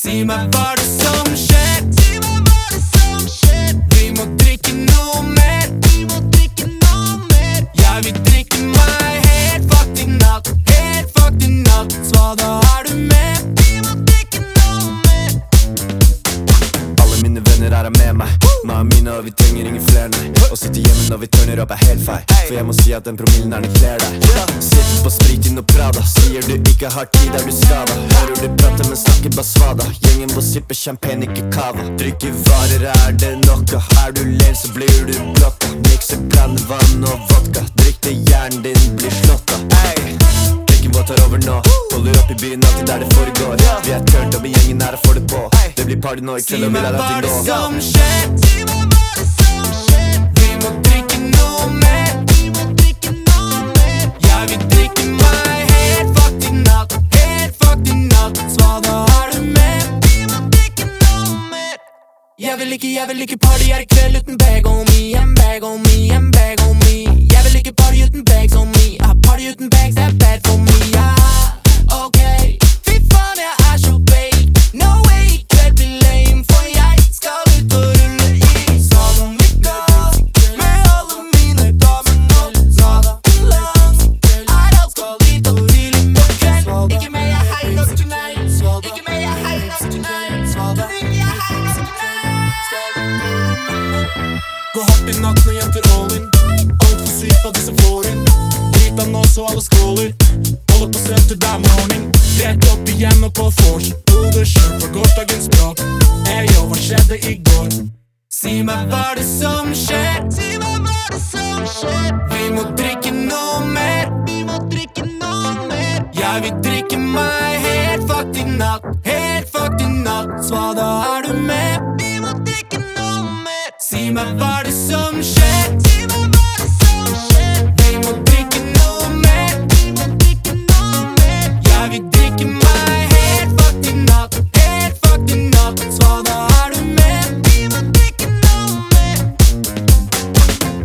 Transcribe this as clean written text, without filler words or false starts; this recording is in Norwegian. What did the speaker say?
Si meg hva det som skjer. Si meg hva det som skjer. Vi må drikke noe mer. Vi må drikke noe mer. Jeg vil drikke meg helt fucked i natt. Helt fucked i natt. Så da er du med. Vi må drikke noe mer. Alle mine venner er med meg. Mamma mine og vi trenger ingen flere, nei. Å sitte hjemme når vi turner opp er helt feil. For jeg må si at den promillen er den kler deg. Sitter på sprit inn og Prada. Sier du ikke har tid, er du skada. Hører du prate, men snakker bare svada. Gjengen må sippe champagne, ikke kava. Drikkevarer er det nokka. Er du len, så blir du blokka. Mikse blandevann og vodka. Drikk det, hjernen din blir slått av. Drikken vår tar over nå. Holder opp i byen alltid der det foregår. Vi er tørt opp i gjengen her og får det på. Det blir party nå i kveld og vi lar allting gå. Si meg hva det som skjer. Si meg hva det som skjer. Vi må drikke noe mer. Vi må drikke noe mer. Jeg vil drikke meg helt fucked i natt. Helt fucked i natt. Så da er du med. Vi må drikke noe mer. Jeg vil ikke party her i kveld uten bag on me. En bag on me, en bag on me. Jeg vil ikke party uten bags on me. Party uten bags er bad for me. Ok, fy faen jeg er så bake. No way, i kveld blir lame. For jeg skal ut og rulle i Sodom i dag. Med alle mine damer nå. Nada langt. Er alt skal dit og tidlig med kveld. Ikke mer jeg high nok tonight. Ikke mer jeg high nok tonight. Ikke jeg high nok tonight. Gå hopp i natten og jenter all in. Alt for sykt på de som får inn. Drita nå så alle skåler. Holder på strøm til det er morning. Rett opp igjen og på vors. Hodet skjørt for gårsdagens bråk. Yo, hva skjedde i går? Si meg hva det som skjer. Si meg hva det som skjer. Vi må drikke noe mer. Vi må drikke noe mer. Jeg vil drikke meg helt fucked i natt. Helt fucked i natt. Så da er du med. Vi må drikke noe mer. Si meg hva det som skjer.